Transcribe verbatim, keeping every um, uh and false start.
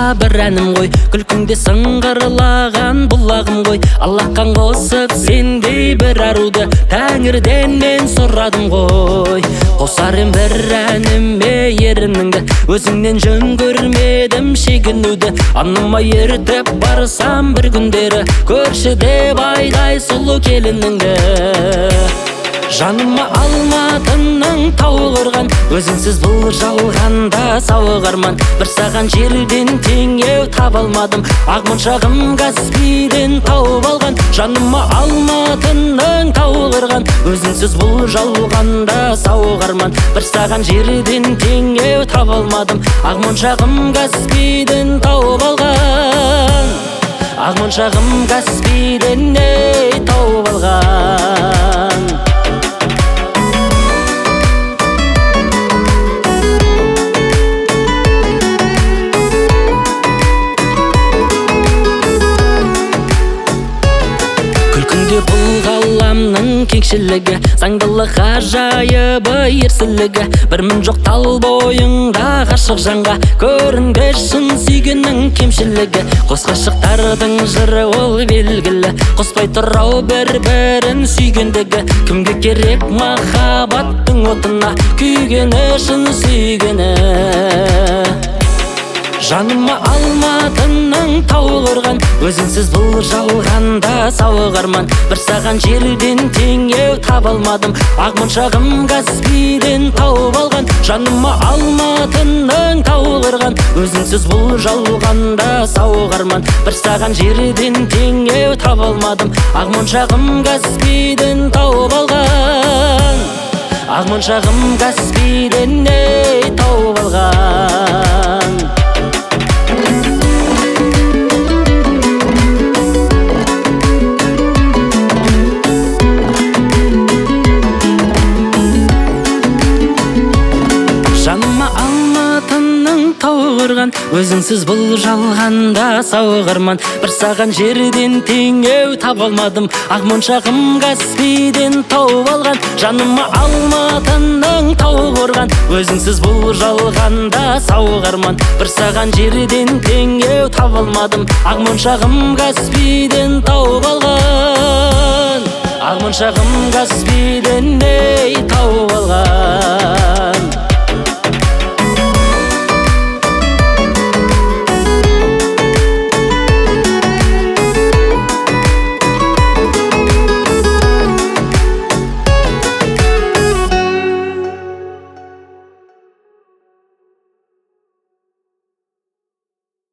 бір әнім ғой, күлкіңде сыңғырлаған бұлағым ғой. Аллахқан қосып сендей бір аруды Тәңірден мен сұрадым ғой. Қосар ем бір әніме ерініңді, өзіңнен жөн көрмедім шегінуді. Аныма ертіп барсам бір күндері, көрші деп айдай сұлу келініңді. Жаныма алматының тауы құрған, өзіңсіз бұл жалғанда сауық арман. Бір саған жерден теңеу таба алмадым, ақ моншағым Каспийден тауып алған. Жаныма алматының тауы құрған, өзіңсіз бұл жалғанда сауық арман. Бір саған жерден теңеу таба алмадым, ақ моншағым Каспийден тауып алған. Ақ моншағым Каспийден тауып алған. Бұл ғаламның кеңшілігі, заңдылық ғажайыбы ерсілігі. Бір мін жоқ тал бойыңда ғашық жанға, көрінбес шын сүйгеннің кемшілігі. Қос ғашықтардың жыры ол белгілі, қоспай тұрау бір-бірін сүйгендігі. Кімге керек махаббаттың отына, күйгені шын сүйгені. Жаныма алматының тауы құрған, өзіңсіз бұл жалғанда сауық арман. Бір саған жерден теңеу таба алмадым, ақ моншағым Каспийден тауып алған. Жаныма алматының тауы құрған, өзіңсіз бұл жалғанда сауық арман. Бір саған жерден теңеу таба алмадым, ақ моншағым Каспийден тауып алған. Ақ моншағым Каспийден тауып алған. Өзіңсіз бұл жалғанда сауық арман. Бір саған жерден теңеу таба алмадым, ақ моншағым Каспийден тауып алған. Жаныма алматының тауы құрған, өзіңсіз бұл жалғанда сауық арман. Бір саған жерден теңеу таба алмадым, ақ моншағым Каспийден тауып алған. Ақ моншағым Каспийден тауып алған.